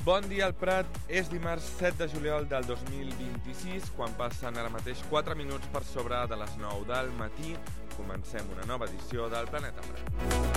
Bon dia al Prat, és dimarts 7 de juliol del 2026, quan passen ara mateix 4 minuts per sobre de les 9 del matí. Comencem una nova edició del Planeta Prat.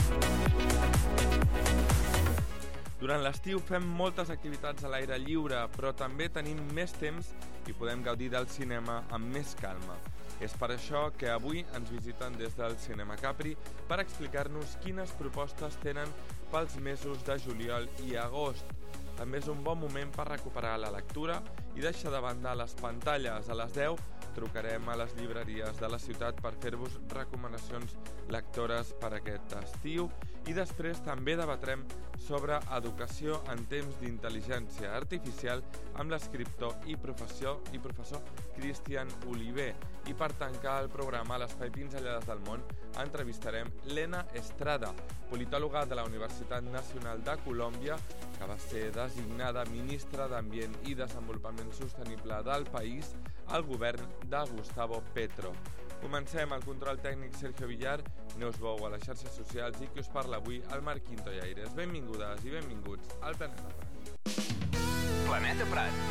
Durant l'estiu fem moltes activitats a l'aire lliure, però també tenim més temps i podem gaudir del cinema amb més calma. És per això que avui ens visiten des del Cinema Capri per explicar-nos quines propostes tenen pels mesos de juliol i agost. També és un bon moment per recuperar la lectura i deixar de banda les pantalles. A les 10 trucarem a les llibreries de la ciutat per fer-vos recomanacions lectores per aquest estiu i després també debatrem sobre educació en temps d'intel·ligència artificial amb l'escriptor i professor Cristian Oliver. I per tancar el programa a l'Espai Pinzellades del Món entrevistarem Lena Estrada, politòloga de la Universitat Nacional de Colòmbia, que va ser designada ministra d'Ambient i Desenvolupament Sostenible del país al govern de Gustavo Petro. Comencem el control tècnic Sergio Villar, Neus Bou a les xarxes socials i qui us parla avui, el Marc Quinto i Aires. Benvingudes i benvinguts al Planeta Prat. Planeta Prat.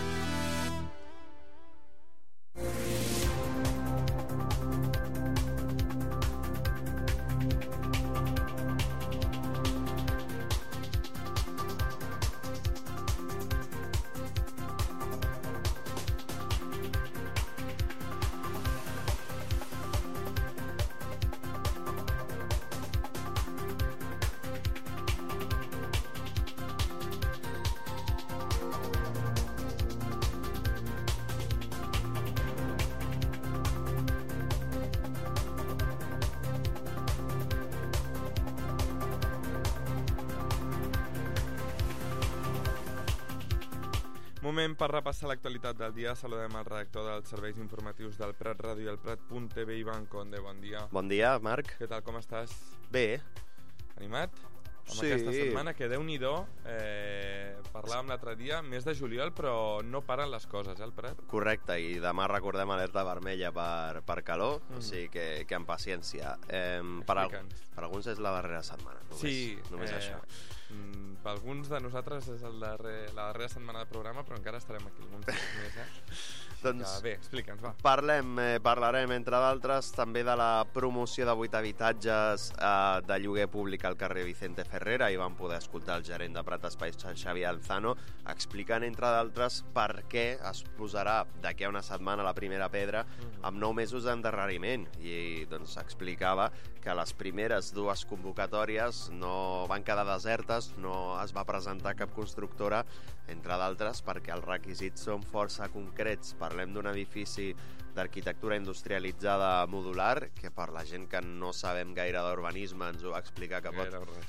Moment per repassar l'actualitat del dia. Saludem el redactor dels serveis informatius del Prat Ràdio i el Prat.tv, Ivan Conde. Bon dia. Bon dia, Marc. Què tal, com estàs? Bé. Animat? Amb Sí. aquesta setmana, que Déu-n'hi-do, parlàvem l'altre dia, mes de juliol, però no paren les coses, al Prat? Correcte, i demà recordem alerta vermella per calor, o sigui que amb paciència. Per alguns és la darrera setmana, només això. Per alguns de nosaltres és la darrera setmana de programa, però encara estarem aquí alguns dies més, Doncs bé, explica'ns, va. Parlarem, entre d'altres, també de la promoció de 8 habitatges de lloguer públic al carrer Vicente Ferrera, i vam poder escoltar el gerent de Prat Espais, Xavier Alzano, explicant, entre d'altres, per què es posarà d'aquí a una setmana la primera pedra amb 9 mesos d'endarreriment. I doncs explicava que les primeres 2 convocatòries no van quedar desertes, no es va presentar cap constructora, entre d'altres perquè els requisits són força concrets. Parlem d'un edifici d'arquitectura industrialitzada modular, que per la gent que no sabem gaire d'urbanisme ens ho va explicar que pot...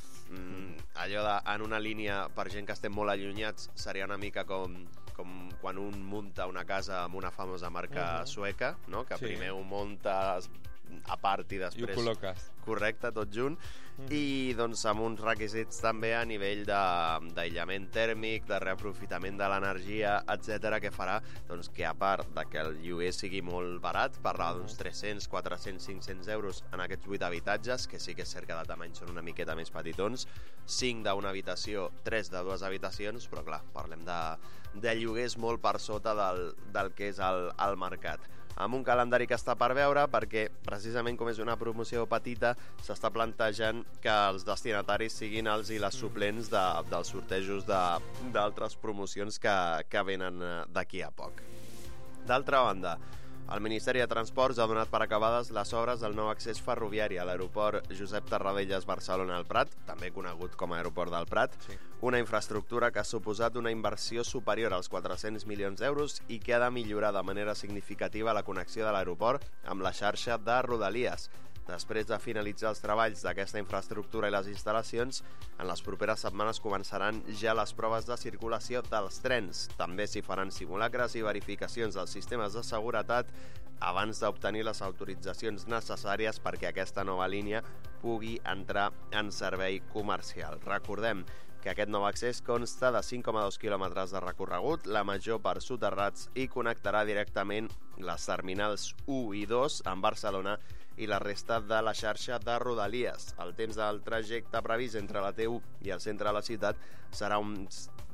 allò en una línia, per gent que estem molt allunyats, seria una mica com quan un munta una casa amb una famosa marca sueca, no? Que primer ho munta a part i després... I ho col·loques. Correcte, tot junt. I doncs amb uns requisits també a nivell d'aïllament tèrmic, de reaprofitament de l'energia, etc, que farà doncs, que a part de que el lloguer sigui molt barat, parlava d'uns 300, 400, 500 euros en aquests 8 habitatges, que sí que és cert que de tamany són una miqueta més petitons, 5 d'una habitació, 3 de 2 habitacions, però clar, parlem de lloguers molt per sota del que és el mercat. Amb un calendari que està per veure, perquè precisament com és una promoció petita, s'està plantejant que els destinataris siguin els i les suplents dels sortejos d'altres promocions que venen d'aquí a poc. D'altra banda, el Ministeri de Transports ha donat per acabades les obres del nou accés ferroviari a l'aeroport Josep Tarradellas Barcelona al Prat, també conegut com a aeroport del Prat, una infraestructura que ha suposat una inversió superior als 400 milions d'euros i que ha de millorar de manera significativa la connexió de l'aeroport amb la xarxa de Rodalies. Després de finalitzar els treballs d'aquesta infraestructura i les instal·lacions, en les properes setmanes començaran ja les proves de circulació dels trens. També s'hi faran simulacres i verificacions dels sistemes de seguretat abans d'obtenir les autoritzacions necessàries perquè aquesta nova línia pugui entrar en servei comercial. Recordem que aquest nou accés consta de 5,2 quilòmetres de recorregut, la major per soterrats, i connectarà directament les terminals 1 i 2 amb Barcelona i la resta de la xarxa de Rodalies. El temps del trajecte previst entre la T1 i el centre de la ciutat serà uns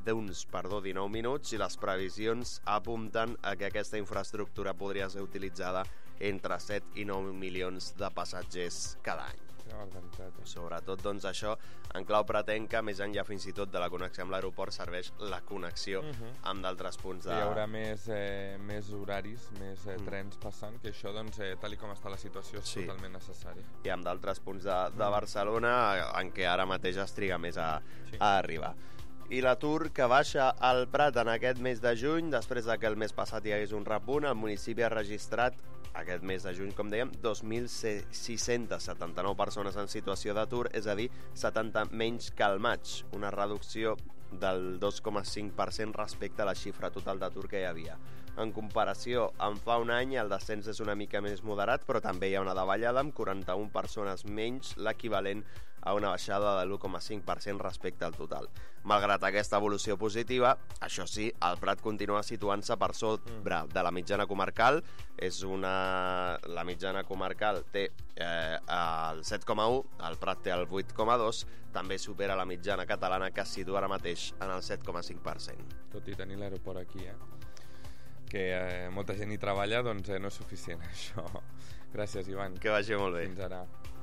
d'uns 19 minuts i les previsions apunten a que aquesta infraestructura podria ser utilitzada entre 7 i 9 milions de passatgers cada any. Sobretot, doncs, això en clau pretenca, més enllà fins i tot de la connexió amb l'aeroport, serveix la connexió amb d'altres punts de... Hi haurà més horaris, més trens passant, que això, doncs, tal com està la situació, és totalment necessari. I amb d'altres punts de Barcelona, en què ara mateix es triga més a arribar. I l'atur que baixa al Prat en aquest mes de juny, després de que el mes passat hi hagués un repunt, el municipi ha registrat aquest mes de juny, com dèiem, 2.679 persones en situació d'atur, és a dir, 70 menys que al maig, una reducció del 2,5% respecte a la xifra total d'atur que hi havia. En comparació amb fa un any, el descens és una mica més moderat, però també hi ha una davallada amb 41 persones menys, l'equivalent a una baixada de l'1,5% respecte al total. Malgrat aquesta evolució positiva, això sí, el Prat continua situant-se per sobre de la mitjana comarcal. La mitjana comarcal té el 7,1, el Prat té el 8,2, també supera la mitjana catalana, que es situa ara mateix en el 7,5%. Tot i tenir l'aeroport aquí, que molta gent hi treballa, doncs no és suficient això. Gràcies, Ivan. Que vagi molt bé. Fins ara.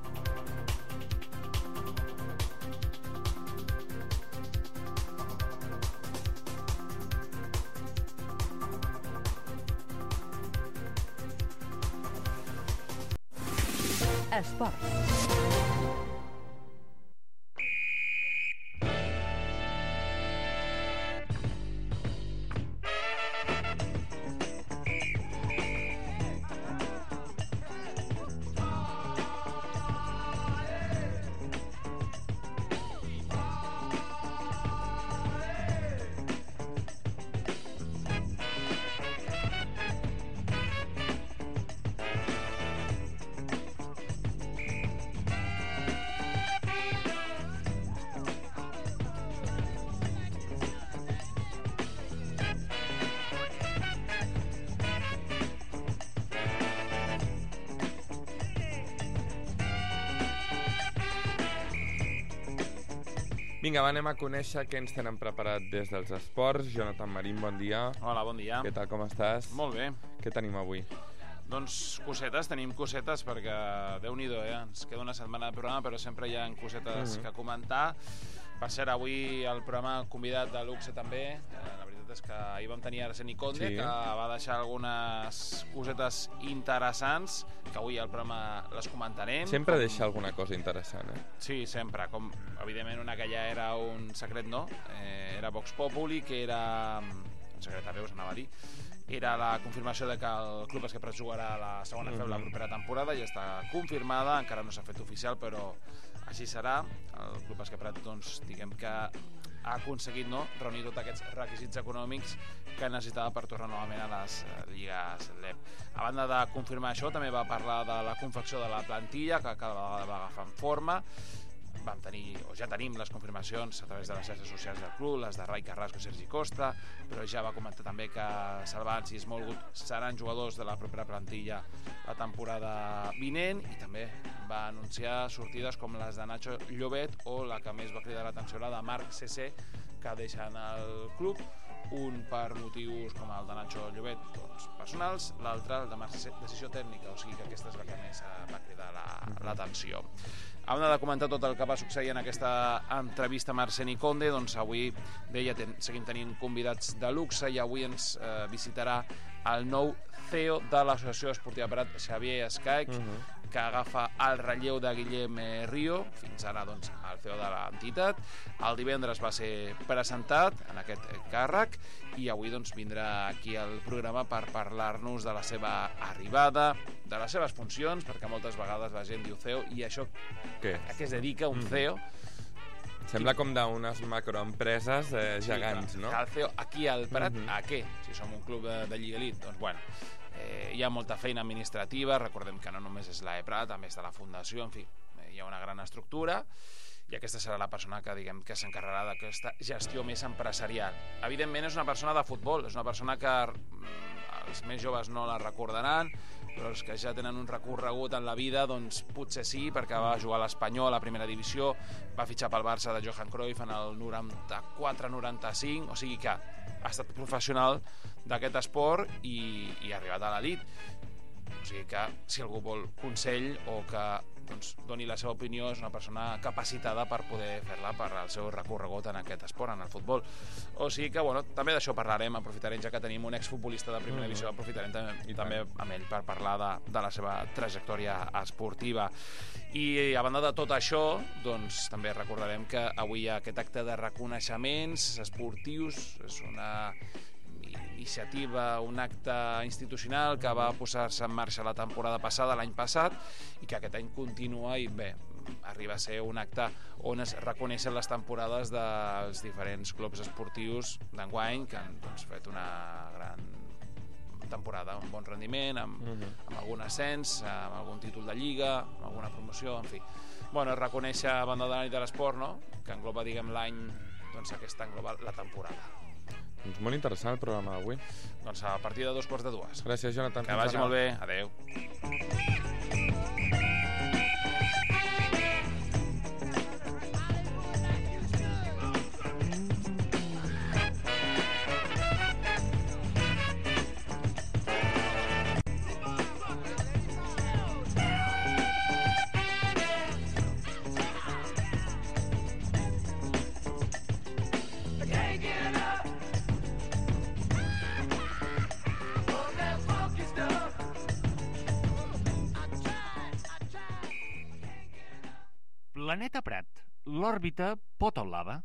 Esports. Vinga, anem a conèixer què ens tenen preparat des dels esports. Jonathan Marín, bon dia. Hola, bon dia. Què tal, com estàs? Molt bé. Què tenim avui? Doncs tenim cosetes perquè, Déu-n'hi-do, ens queda una setmana de programa, però sempre hi ha cosetes que comentar. Per cert, avui el programa convidat de luxe també. La veritat és que ahir vam tenir Arseni Conde, que va deixar algunes cosetes interessants, que avui al programa les comentarem. Sempre deixa alguna cosa interessant, Sí, sempre. Com, evidentment, una que ja era un secret, no? Era Vox Populi, que era... un secret a veus, anava a dir. Era la confirmació de que el Club Esquerra jugarà la segona FEB la propera temporada, ja està confirmada, encara no s'ha fet oficial, però així serà. El Club Esquerra, doncs, diguem que ha aconseguit reunir tots aquests requisits econòmics que necessitava per tornar novament a les lligues LEP. A banda de confirmar això, també va parlar de la confecció de la plantilla, que cada vegada va agafant forma. Vam tenir, o ja tenim, les confirmacions a través de les xarxes socials del club, les de Rai Carrasco i Sergi Costa, però ja va comentar també que Salvans i Smallwood seran jugadors de la propera plantilla la temporada vinent, i també va anunciar sortides com les de Nacho Llobet o la que més va cridar l'atenció, la de Marc CC, que deixen el club, un per motius com el de Nacho Llobet, doncs, personals, l'altre el de Marc CC, decisió tècnica, o sigui que aquesta és la que més va cridar l'atenció. A banda de comentar tot el que va succeir en aquesta entrevista amb Arseni Conde, doncs avui, deia, seguim tenint convidats de luxe, i avui ens visitarà el nou CEO de l'Associació Esportiva Prat, Xavier Escaig, que agafa el relleu de Guillem Rio, fins ara doncs, el CEO de l'entitat. El divendres va ser presentat en aquest càrrec, i avui doncs, vindrà aquí al programa per parlar-nos de la seva arribada, de les seves funcions, perquè moltes vegades la gent diu CEO, i això a què es dedica un CEO? Sembla com d'unes macroempreses gegants, no? El CEO aquí al Prat, a què? Si som un club de Lliga Elite, doncs bueno, hi ha molta feina administrativa, recordem que no només és l'EPRA, també està la fundació, en fi, hi ha una gran estructura, i aquesta serà la persona que, diguem, que s'encarregarà d'aquesta gestió més empresarial. Evidentment és una persona de futbol, és una persona que els més joves no la recordaran, però els que ja tenen un recorregut en la vida, doncs potser sí, perquè va jugar a l'Espanyol, a la primera divisió, va fitxar pel Barça de Johan Cruyff en el 94-95, o sigui que ha estat professional d'aquest esport i ha arribat a l'elit. O sigui que si algú vol consell o que doni la seva opinió, és una persona capacitada per poder fer-la per al seu recorregut en aquest esport, en el futbol. O sigui que, bueno, també d'això parlarem, aprofitarem, ja que tenim un exfutbolista de primera divisió, aprofitarem també amb ell per parlar de la seva trajectòria esportiva. I a banda de tot això, doncs també recordarem que avui hi ha aquest acte de reconeixements esportius, és una iniciativa, un acte institucional que va posar-se en marxa la temporada passada, l'any passat, i que aquest any continua i bé, arriba a ser un acte on es reconeixen les temporades dels diferents clubs esportius d'enguany que han fet una gran temporada, un bon rendiment, amb algun ascens, amb algun títol de lliga, amb alguna promoció, en fi. Bueno, reconèixer a banda de l'any de l'esport, no?, que engloba, diguem, l'any, doncs aquesta engloba la temporada. Doncs molt interessant el programa d'avui. Doncs a partir de 2:45. Gràcies, Jonathan. Que vagi molt bé. Adéu. Planeta Prat, l'òrbita pot o lava?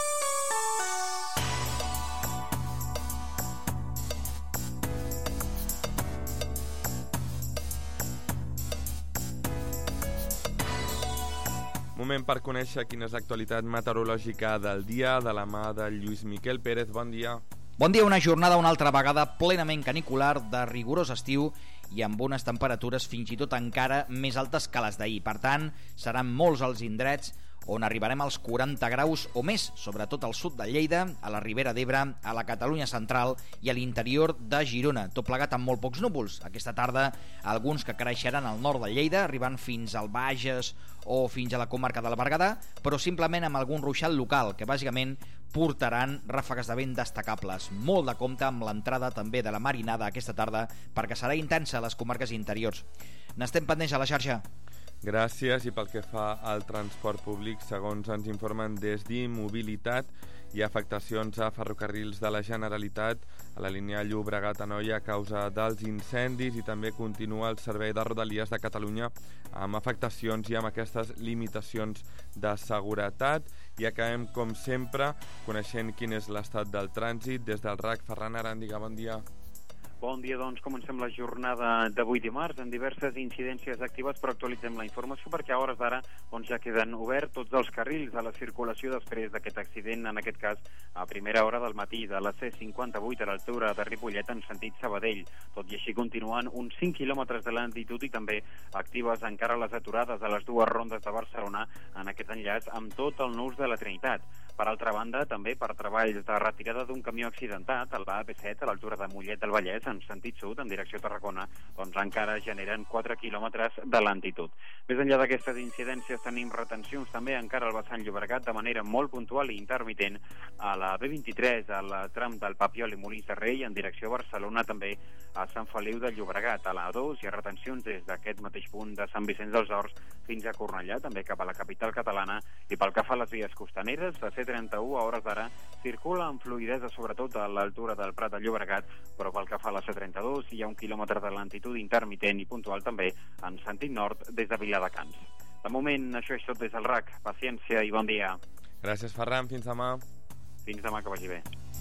Moment per conèixer quina és l'actualitat meteorològica del dia de la mà de Lluís Miquel Pérez. Bon dia. Bon dia, una jornada una altra vegada plenament canicular, de rigorós estiu i amb unes temperatures fins i tot encara més altes que les d'ahir. Per tant, seran molts els indrets on arribarem als 40 graus o més, sobretot al sud de Lleida, a la Ribera d'Ebre, a la Catalunya central i a l'interior de Girona, tot plegat amb molt pocs núvols. Aquesta tarda, alguns que creixeran al nord de Lleida, arribant fins al Bages o fins a la comarca del Berguedà, però simplement amb algun ruixat local, que bàsicament portaran ràfegues de vent destacables. Molt de compte amb l'entrada també de la marinada aquesta tarda, perquè serà intensa a les comarques interiors. N'estem pendents a la xarxa. Gràcies. I pel que fa al transport públic, segons ens informen des d'Imobilitat, hi ha afectacions a ferrocarrils de la Generalitat a la línia Llobregat-Anoia a causa dels incendis, i també continua el servei de Rodalies de Catalunya amb afectacions i amb aquestes limitacions de seguretat. I acabem, com sempre, coneixent quin és l'estat del trànsit. Des del RAC, Ferran Aràndiga, bon dia. Bon dia, doncs comencem la jornada d'avui dimarts amb diverses incidències actives, però actualitzem la informació perquè a hores d'ara ja queden oberts tots els carrils de la circulació després d'aquest accident, en aquest cas a primera hora del matí de la C58 a l'altura de Ripollet en sentit Sabadell. Tot i així continuen uns 5 quilòmetres de lentitud i també actives encara les aturades a les dues rondes de Barcelona en aquest enllaç amb tot el nus de la Trinitat. Per altra banda, també per treballs de retirada d'un camió accidentat a l'AP7 a l'altura de Mollet del Vallès en sentit sud, en direcció a Tarragona, encara generen 4 quilòmetres de lentitud. Més enllà d'aquestes incidències tenim retencions també encara al vessant Llobregat de manera molt puntual i intermitent a la B23, al tram del Papiol i Molins de Rei en direcció a Barcelona, també a Sant Feliu de Llobregat. A la A2 hi ha retencions des d'aquest mateix punt de Sant Vicenç dels Horts fins a Cornellà, també cap a la capital catalana. I pel que fa a les vies costaneres, la C31 a hores d'ara circula amb fluïdesa sobretot a l'altura del Prat de Llobregat, però pel que fa a la C32 hi ha 1 quilòmetre de lentitud intermitent i puntual també en sentit nord des de Viladecans. De moment, això és tot des del RAC. Paciència i bon dia. Gràcies, Ferran. Fins demà. Fins demà, que vagi bé.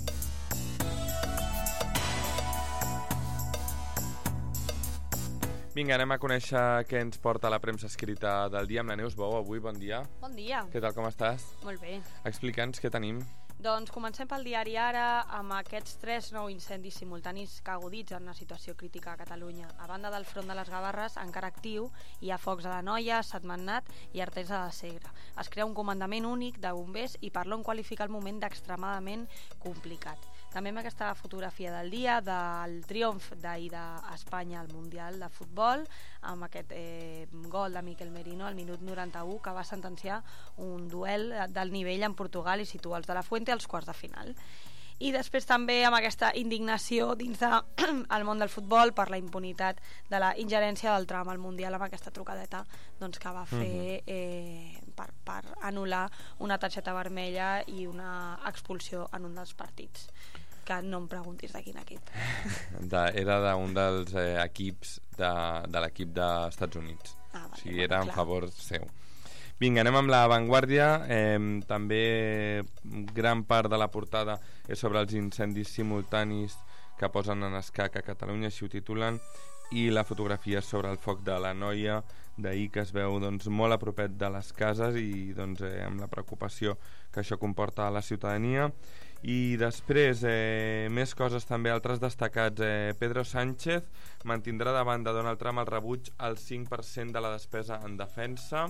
Vinga, anem a conèixer què ens porta la premsa escrita del dia amb la Neus Bou. Avui, bon dia. Bon dia. Què tal, com estàs? Molt bé. Explica'ns què tenim. Doncs comencem pel diari Ara amb aquests 3 nous incendis simultanis que aguditzen una situació crítica a Catalunya. A banda del front de les Gavarres, encara actiu, hi ha focs a l'Anoia, Sentmenat i Artesa de Segre. Es crea un comandament únic de bombers i Parlon qualifica el moment d'extremadament complicat. També amb aquesta fotografia del dia del triomf d'ahir d'Espanya al Mundial de Futbol, amb aquest gol de Miquel Merino al minut 91, que va sentenciar un duel del nivell en Portugal i situa els de la Fuente als quarts de final. I després també amb aquesta indignació dins del món del futbol per la impunitat de la ingerència del Trump al Mundial, amb aquesta trucadeta doncs, que va fer per anul·lar una targeta vermella i una expulsió en un dels partits, que no em preguntis de quin equip. Era d'un dels equips de l'equip dels Estats Units. Vale, o sigui, era en favor seu. Vinga, anem amb La Vanguardia. També gran part de la portada és sobre els incendis simultanis que posen en escac a Catalunya, així ho titulen, i la fotografia sobre el foc de l'Anoia d'ahir, que es veu doncs, molt a propet de les cases i doncs, amb la preocupació que això comporta a la ciutadania. I després, més coses també, altres destacats. Pedro Sánchez mantindrà davant de Donald Trump el rebuig al 5% de la despesa en defensa.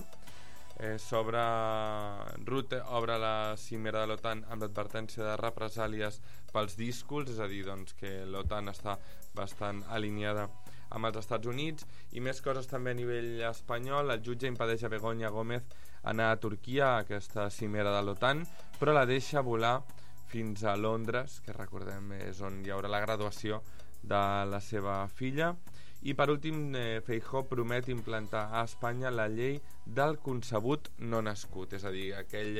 Rutte obre la cimera de l'OTAN amb l'advertència de represàlies pels díscols, és a dir, doncs, que l'OTAN està bastant alineada amb els Estats Units. I més coses també a nivell espanyol. El jutge impedeix a Begoña Gómez anar a Turquia a aquesta cimera de l'OTAN, però la deixa volar fins a Londres, que recordem és on hi haurà la graduació de la seva filla. I per últim, Feijóo promet implantar a Espanya la llei del concebut no nascut, és a dir, aquell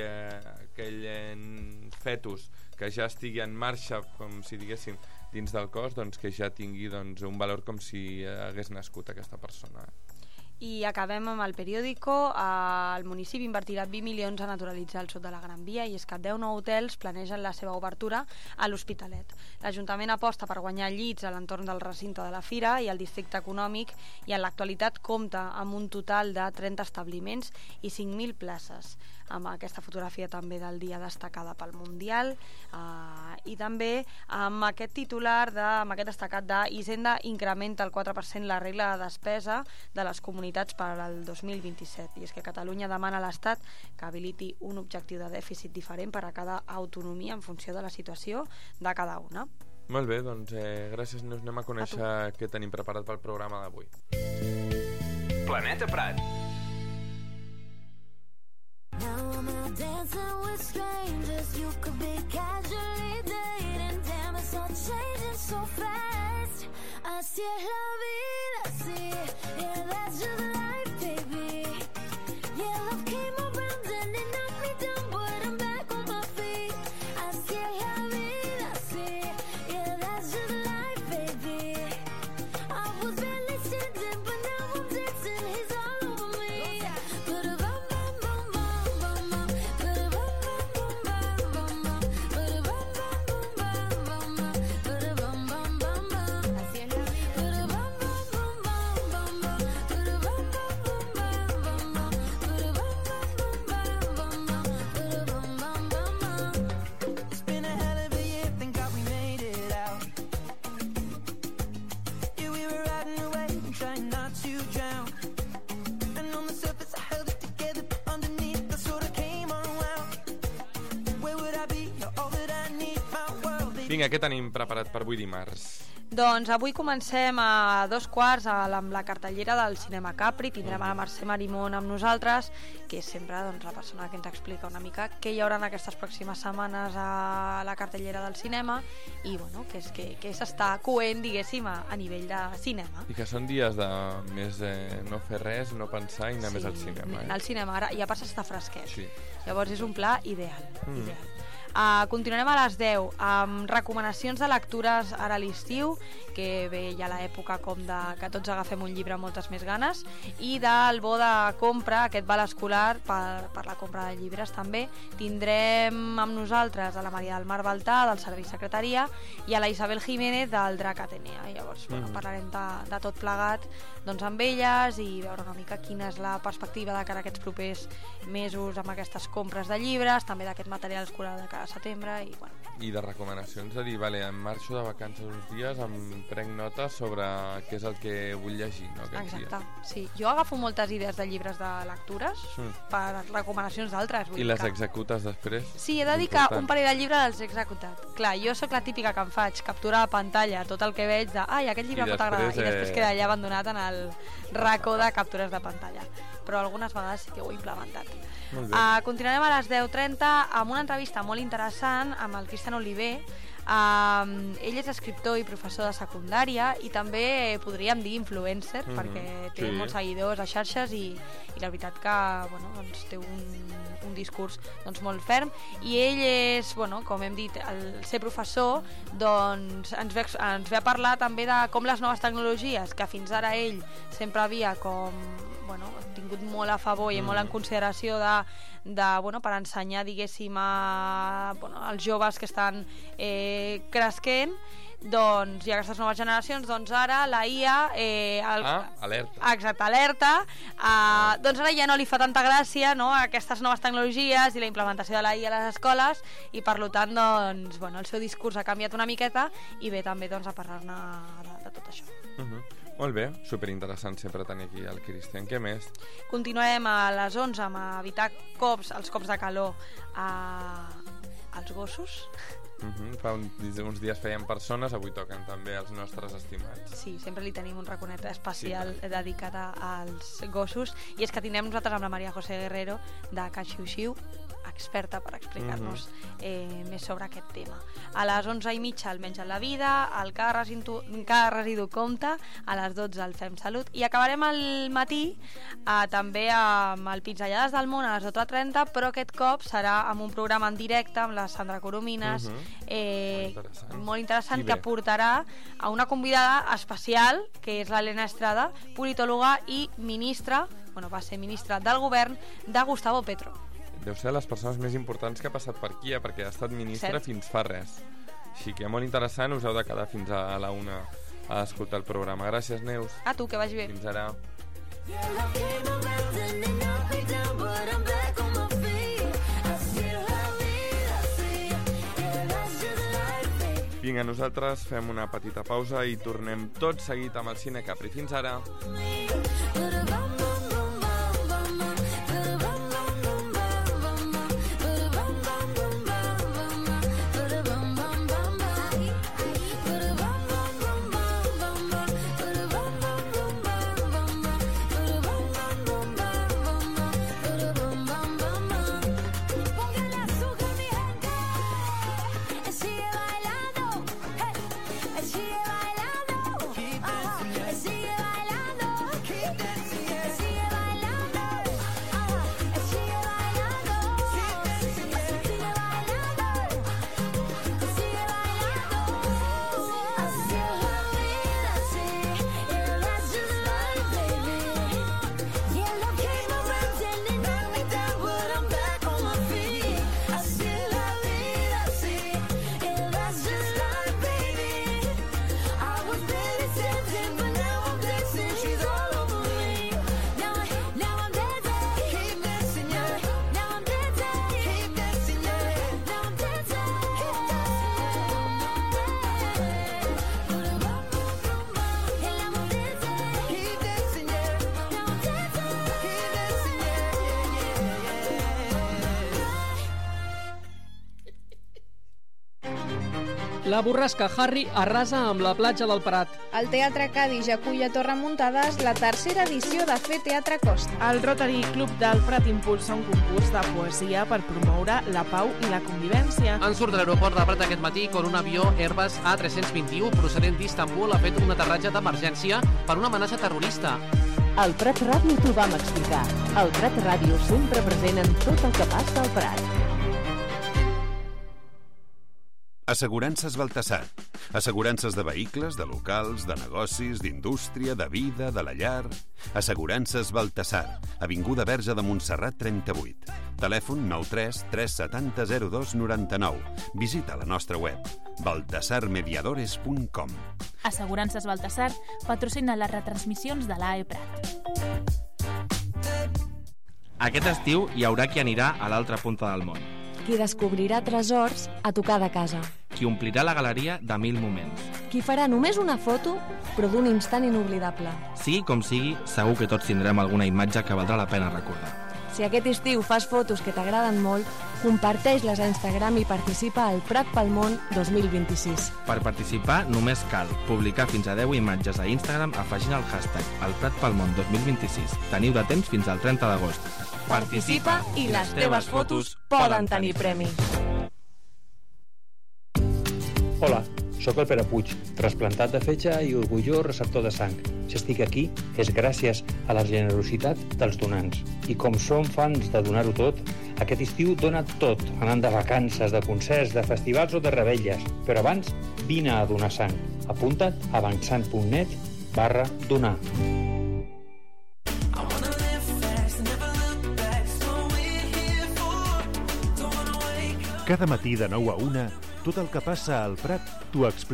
fetus que ja estigui en marxa, com si diguéssim, dins del cos, doncs que ja tingui un valor com si hagués nascut aquesta persona. I acabem amb el periòdico. El municipi invertirà 20 milions a naturalitzar el sud de la Gran Via, i és que 10 nous hotels planegen la seva obertura a l'Hospitalet. L'Ajuntament aposta per guanyar llits a l'entorn del recinte de la Fira i el districte econòmic, i en l'actualitat compta amb un total de 30 establiments i 5.000 places. Amb aquesta fotografia també del dia destacada pel Mundial, i també amb aquest titular, amb aquest destacat de Hisenda incrementa el 4% la regla de despesa de les comunitats per al 2027, i és que Catalunya demana a l'Estat que habiliti un objectiu de dèficit diferent per a cada autonomia en funció de la situació de cada una. Molt bé, doncs gràcies. Nos anem a conèixer què tenim preparat pel programa d'avui. Planeta Prat. Now I'm out dancing with strangers. You could be casually dating. Damn, it's all changing so fast. Así es la vida, así. Yeah, that's just life, baby. Yeah, love came around and it knocked me down, but I'm back on my feet. Así es la vida, así. Yeah, that's just life, baby. I was barely standing, but now I'm dancing. He's all over me. Vinga, què tenim preparat per avui dimarts? Doncs avui comencem a 2:15 amb la cartellera del Cinema Capri. Tindrem a la Mercè Marimón amb nosaltres, que és sempre la persona que ens explica una mica què hi haurà en aquestes pròximes setmanes a la cartellera del cinema i què s'està coent, diguéssim, a nivell de cinema. I que són dies de més no fer res, no pensar i anar més al cinema. Anar al cinema ara, i a part s'està fresquet. Sí. Llavors és un pla ideal. Continuarem a les 10 amb recomanacions de lectures ara a l'estiu, que ve ja l'època com que tots agafem un llibre amb moltes més ganes, i del bo de compra, aquest val escolar per la compra de llibres també. Tindrem amb nosaltres a la Maria del Mar Baltà del Servei Secretaria i a la Isabel Jiménez del Drac Atenea. Llavors parlarem de tot plegat amb elles i veure una mica quina és la perspectiva de cara a aquests propers mesos amb aquestes compres de llibres, també d'aquest material escolar de cara de setembre i bueno. I de recomanacions, de dir, vale, em marxo de vacances uns dies, em prenc notes sobre què és el que vull llegir, no, aquests Exacte, dies. sí. Jo agafo moltes idees de llibres de lectures per recomanacions d'altres. I les executes després? Sí, he de dir que un parell de llibres els he executat. Clar, jo sóc la típica que em faig captura a pantalla tot el que veig de ai, aquest llibre pot agradar, i després queda allà abandonat en el racó de captures de pantalla. Però algunes vegades sí que ho he implementat. Continuarem a les 10:30 amb una entrevista molt interessant amb el Cristian Oliver. Ell és escriptor i professor de secundària i també podríem dir influencer perquè té molts seguidors a xarxes i la veritat que doncs, té un discurs doncs, molt ferm i ell és, com hem dit, el ser professor doncs, ens ve a parlar també de com les noves tecnologies que fins ara ell sempre havia tingut molt a favor i molt en consideració per ensenyar, diguéssim, als joves que estan cresquent, doncs, i aquestes noves generacions, doncs ara la IA... alerta. Exacte, alerta. Doncs ara ja no li fa tanta gràcia, no?, aquestes noves tecnologies i la implementació de la IA a les escoles i, per tant, doncs, el seu discurs ha canviat una miqueta i ve també doncs, a parlar-ne de tot això. Molt bé, superinteressant sempre tenir aquí el Cristian. Què més? Continuem a les 11 amb evitar els cops de calor als gossos. Fa uns dies feien persones, avui toquen també els nostres estimats. Sí, sempre li tenim un raconet especial dedicat als gossos i és que tindrem nosaltres amb la Maria José Guerrero de Can Xiu-Xiu, experta per explicar-nos més sobre aquest tema. A les 11:30 el Menja la Vida, el Cada residu compta, a les 12 el Fem Salut i acabarem el matí també amb el Pinzellades del Món a les 12:30, però aquest cop serà amb un programa en directe amb la Sandra Coromines, molt interessant, que portarà a una convidada especial que és l'Helena Estrada, politòloga i ministra, va ser ministra del govern de Gustavo Petro. Deu ser les persones més importants que ha passat per aquí, perquè ha estat ministra fins fa res. Així que molt interessant, us heu de quedar fins a la 1 a escoltar el programa. Gràcies, Neus. A tu, que vagi bé. Fins ara. Vinga, nosaltres fem una petita pausa i tornem tot seguit amb el Cine Capri. Fins ara. La borrasca Harry arrasa amb la platja del Prat. El Teatre Cadis acull a Torremuntades la tercera edició de Fer Teatre Costa. El Rotary Club del Prat impulsa un concurs de poesia per promoure la pau i la convivència. En surt de l'aeroport de Prat aquest matí quan un avió Airbus A321 procedent d'Istanbul ha fet un aterratge d'emergència per una amenaça terrorista. Al Prat Ràdio t'ho vam explicar. Al Prat Ràdio sempre present en tot el que passa al Prat. Assegurances Baltasar. Assegurances de vehicles, de locals, de negocis, d'indústria, de vida, de la llar... Assegurances Baltasar. Avinguda Verge de Montserrat 38. Telèfon 93 370 02 99. Visita la nostra web baltasarmediadores.com. Assegurances Baltasar patrocina les retransmissions de l'AE Prat. Aquest estiu hi haurà qui anirà a l'altra punta del món. Qui descobrirà tresors a tocar de casa. Qui omplirà la galeria de 1000 moments. Qui farà només una foto, però d'un instant inoblidable. Sigui com sigui, segur que tots tindrem alguna imatge que valdrà la pena recordar. Si aquest estiu fas fotos que t'agraden molt, comparteix-les a Instagram i participa al Prat pel Món 2026. Per participar només cal publicar fins a 10 imatges a Instagram afegint el hashtag #elpratpelmón 2026. Teniu de temps fins al 30 d'agost. Participa i les teves fotos poden tenir premi. Hola, sóc el Pere Puig, trasplantat de fetge i orgullós receptor de sang. Si estic aquí és gràcies a la generositat dels donants. I com som fans de donar-ho tot, aquest estiu dona tot, anant de vacances, de concerts, de festivals o de revetlles. Però abans, vine a donar sang. Apunta't a avançant.net/donar. Cada matí de 9 a 1, tot el que passa al Prat t'ho explica.